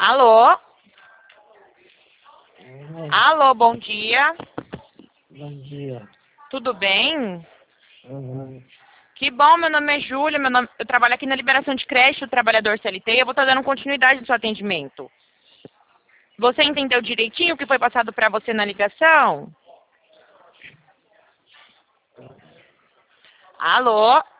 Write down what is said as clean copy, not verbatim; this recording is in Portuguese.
Alô? Uhum. Alô, bom dia. Bom dia. Tudo bem? Uhum. Que bom, meu nome é Júlia, eu trabalho aqui na liberação de creche do trabalhador CLT e eu vou estar dando continuidade no seu atendimento. Você entendeu direitinho o que foi passado para você na ligação? Alô?